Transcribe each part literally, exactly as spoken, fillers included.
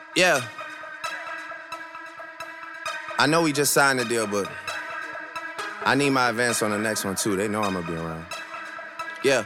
Yeah. I know we just signed the deal, but I need my advance on the next one too. They know I'm gonna be around. Yeah.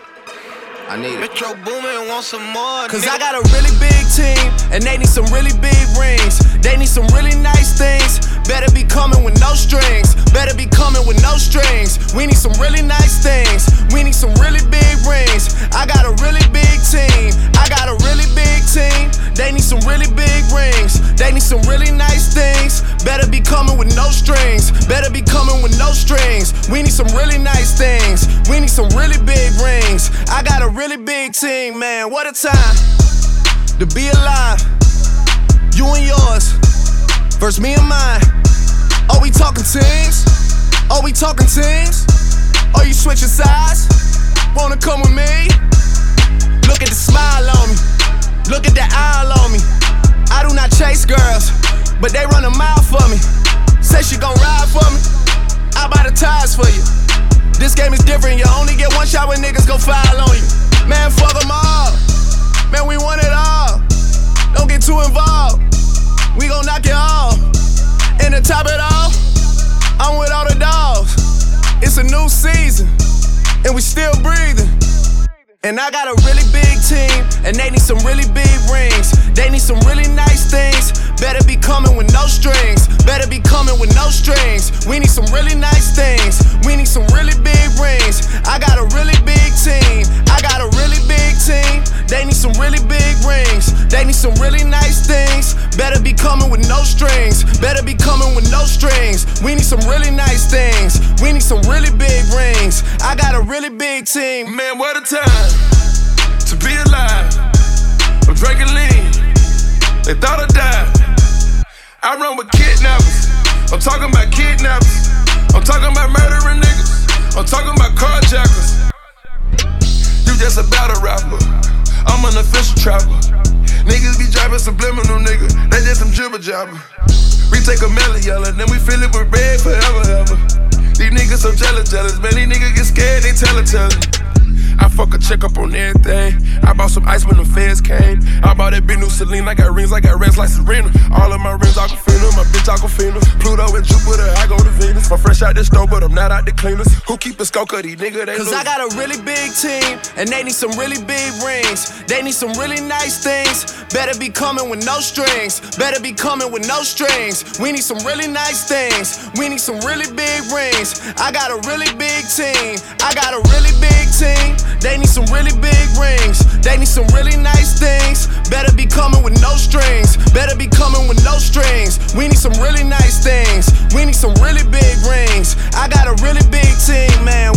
I need it. Metro Boomin want some more. Cause nigga. I got a really big team, and they need some really big rings. They need some really nice things. Better be coming with no strings. Better be coming with no strings. We need some really nice things. We need some really big rings. I got a really big team. I got a really big team. They need some really big rings. They need some really nice things. Better be coming with no strings. Better be coming with no strings. We need some really nice things. We need some really big rings. I got a really big team, man. What a time to be alive. You and yours versus me and mine. Are we talking teams? Are we talking teams? Are you switching sides? Wanna come with me? Look at the smile on me. Look at the eye on me. I do not chase girls, but they run a mile for me. Say she gon' ride for me. I buy the tires for you. This game is different. You only get one shot when niggas go foul on you. Man, fuck them all. Man, we want it all. Don't get too involved. We gon' knock it off. And to top it off, I'm with all the dogs. It's a new season, and we still breathing. And I got a really big team, and they need some really big rings. They need some really nice things. Better be coming with no strings. Better be coming with no strings. We need some really nice things. We need some really big rings. I got a really big team. I got a really big team. They need some really big rings. They need some really nice things. Better be coming with no strings. Better be coming with no strings. We need some really nice things. We need some really big rings. I got a really big team. Man, what a time to be alive. I'm drinking lean. They thought I died. I run with kidnappers. I'm talking about kidnappers. I'm talking about murdering niggas. I'm talking about carjackers. You just a battle rapper. I'm an official trapper. Niggas be driving subliminal, nigga. They just some jibber jabber. We take a melon yellow, then we fill it with red forever, ever. These niggas so jealous, jealous. Man, these niggas get scared, they tell it, tell it. I fuck a check up on everything. I bought some ice when the feds came. I bought that big new Celine. I got rings, I got rings like Serena. All of my rings Aquafina, my bitch Aquafina. Pluto and Jupiter, I go to Venus. I'm fresh out the store, but I'm not out the cleaners. Who keep a skull cut, these niggas, they Cause lose. I got a really big team, and they need some really big rings. They need some really nice things. Better be coming with no strings. Better be coming with no strings. We need some really nice things. We need some really big rings. I got a really big team. I got a really big team. They need some really big rings. They need some really nice things. Better be coming with no strings. Better be coming with no strings. We need some really nice things. We need some really big rings. I got a really big team, man.